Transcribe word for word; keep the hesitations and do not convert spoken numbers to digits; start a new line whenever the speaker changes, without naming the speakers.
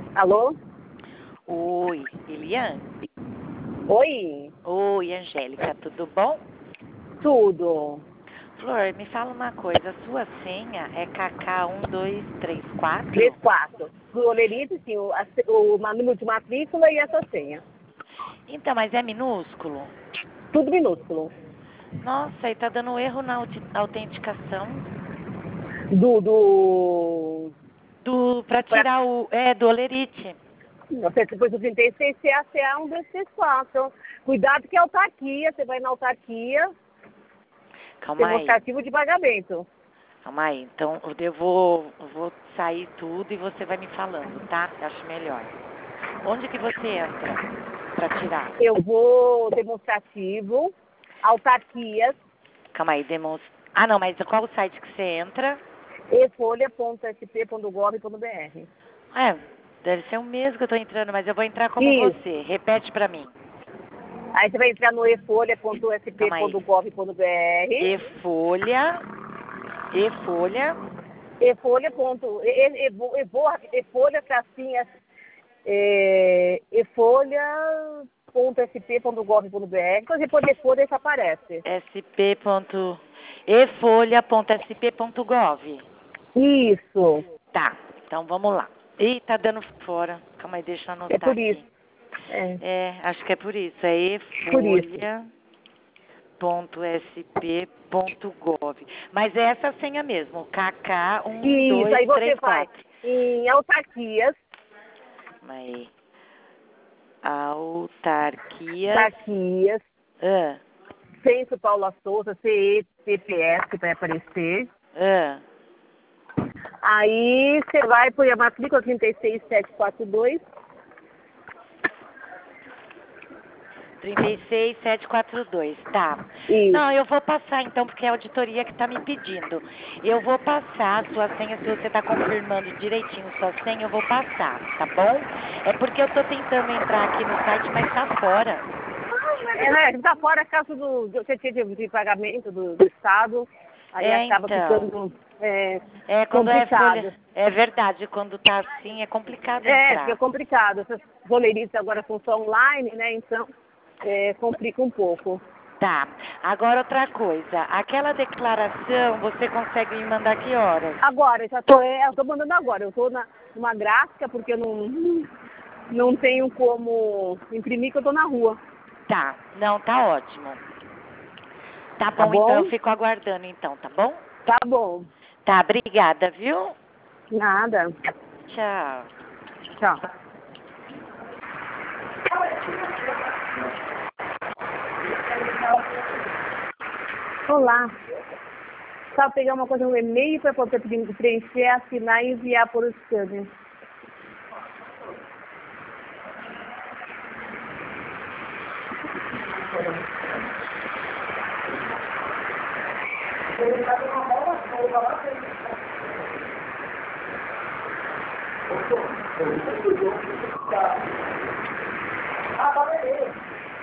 Alô?
Oi, Eliane?
Oi?
Oi, Angélica, tudo bom?
Tudo.
Flor, me fala uma coisa, a sua senha é K K um dois três
Três,
quatro?
quatro. Do Olerite, sim, o, a- o ma- número de matrícula e essa senha.
Então, mas é minúsculo?
Tudo minúsculo.
Nossa, e tá dando erro na auti- autenticação
Do, do...
do para
Pra,
tirar o é do Olerite.
você, depois do trinta e seis, C A C A um, dois, três, quatro. Cuidado que é autarquia, você vai na autarquia,
Calma aí,
demonstrativo de pagamento.
calma aí. Então, eu vou, eu vou sair tudo e você vai me falando, tá? Eu acho melhor. Onde que você entra para tirar?
Eu vou demonstrativo, autarquias,
Calma aí, demonstra. Ah, não, mas qual o site que você entra?
efolha ponto s p ponto gov ponto b r.
É, deve ser o mesmo que eu tô entrando, mas eu vou entrar como
Isso.
você. Repete pra mim.
Aí você vai entrar no efolha ponto s p
Calma aí.
ponto gov ponto b r.
E-folha. E-folha.
efolha. ponto- e- e- evo- evo- efolha tracinha é, efolha ponto s p ponto gov ponto b r. Quando você pôr efolha, isso aparece.
sp. ponto- efolha.sp.gov.
Isso.
Tá, então vamos lá. Ih, tá dando fora. Calma aí, deixa eu
É
anotar
por isso.
aqui.
É,
É, acho que é por isso. É
por isso.
efolha.sp.gov. Mas é essa senha mesmo. K K um
Isso.
dois
Aí você
três
vai
quatro.
em autarquias,
Calma aí. Autarquias.
autarquias,
Ah,
Centro Paula Souza, C E T P S, que vai aparecer.
ah.
Aí você vai por a matrícula trinta e seis mil setecentos e quarenta e dois.
trinta e seis, setecentos e quarenta e dois, tá.
Isso.
Não, eu vou passar então, porque é a auditoria que tá me pedindo. Eu vou passar a sua senha, se você tá confirmando direitinho sua senha, eu vou passar, tá bom? É porque eu tô tentando entrar aqui no site, mas tá fora.
É, né? Está fora a causa do, do de, de, de pagamento do, do Estado. Aí
É,
acaba
então.
ficando é,
É, quando é
complicado.
folha. É verdade, quando tá assim, é complicado
É, fica
entrar.
complicado. Essas bolerices agora são só online, né? Então, é, complica um pouco.
Tá. Agora outra coisa. Aquela declaração, você consegue me mandar que horas?
Agora, eu já tô, é, eu tô mandando agora. Eu tô na, numa gráfica porque eu não, não tenho como imprimir, que eu tô na rua.
Tá. Não, tá ótimo. Tá
Tá
bom, então eu
bom?
fico aguardando então, tá bom?
Tá bom.
Tá, obrigada, viu?
Nada.
Tchau.
Tchau. Olá. Só pegar uma coisa no e-mail para poder preencher, assinar e enviar por o scanner. Ah,